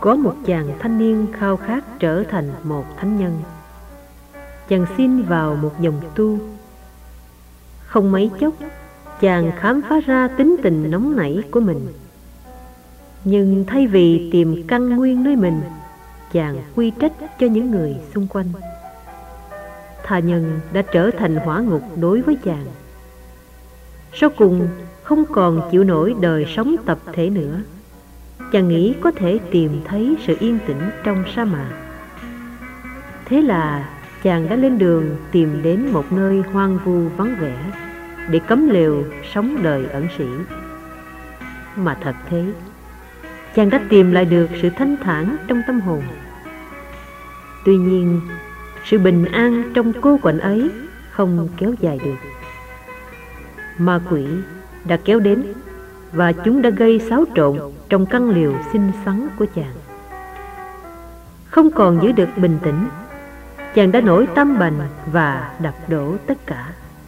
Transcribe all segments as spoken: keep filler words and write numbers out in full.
có một chàng thanh niên khao khát trở thành một thánh nhân. Chàng xin vào một dòng tu. Không mấy chốc, chàng khám phá ra tính tình nóng nảy của mình. Nhưng thay vì tìm căn nguyên nơi mình, chàng quy trách cho những người xung quanh. Tha nhân đã trở thành hỏa ngục đối với chàng. Sau cùng không còn chịu nổi đời sống tập thể nữa, chàng nghĩ có thể tìm thấy sự yên tĩnh trong sa mạc. Thế là chàng đã lên đường tìm đến một nơi hoang vu vắng vẻ để cắm lều sống đời ẩn sĩ. Mà thật thế, chàng đã tìm lại được sự thanh thản trong tâm hồn. Tuy nhiên, sự bình an trong cô quạnh ấy không kéo dài được. Ma quỷ đã kéo đến, và chúng đã gây xáo trộn trong căn liều xinh xắn của chàng. Không còn giữ được bình tĩnh, chàng đã nổi tâm bành và đập đổ tất cả.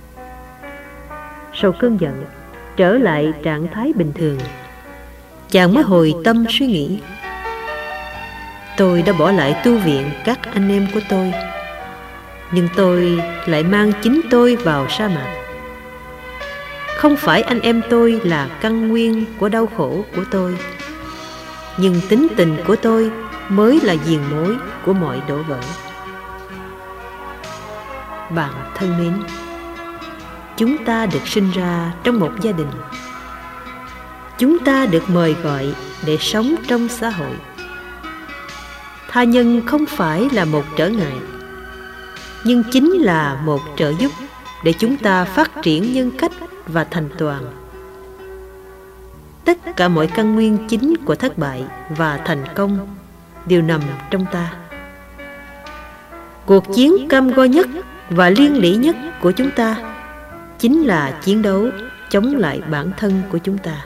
Sau cơn giận, trở lại trạng thái bình thường, chàng mới hồi tâm suy nghĩ. Tôi đã bỏ lại tu viện các anh em của tôi, nhưng tôi lại mang chính tôi vào sa mạc. Không phải anh em tôi là căn nguyên của đau khổ của tôi, nhưng tính tình của tôi mới là diền mối của mọi đổ vỡ. Bạn thân mến, chúng ta được sinh ra trong một gia đình. Chúng ta được mời gọi để sống trong xã hội. Tha nhân không phải là một trở ngại, nhưng chính là một trợ giúp để chúng ta phát triển nhân cách và thành toàn. Tất cả mọi căn nguyên chính của thất bại và thành công đều nằm trong ta. Cuộc chiến cam go nhất và liên lỉ nhất của chúng ta chính là chiến đấu chống lại bản thân của chúng ta.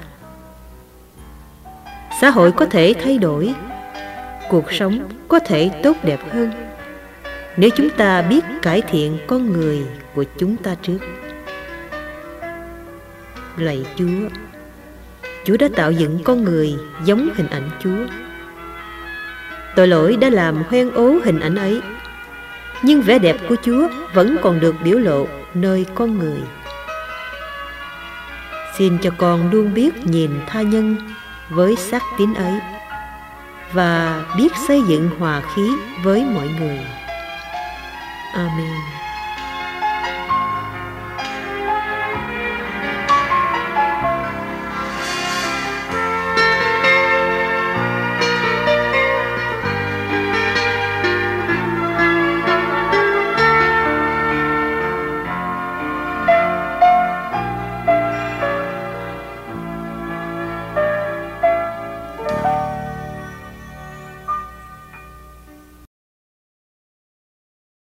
Xã hội có thể thay đổi, cuộc sống có thể tốt đẹp hơn nếu chúng ta biết cải thiện con người của chúng ta trước. Lạy Chúa, Chúa đã tạo dựng con người giống hình ảnh Chúa. Tội lỗi đã làm hoen ố hình ảnh ấy, nhưng vẻ đẹp của Chúa vẫn còn được biểu lộ nơi con người. Xin cho con luôn biết nhìn tha nhân với sắc tín ấy, và biết xây dựng hòa khí với mọi người. Amen.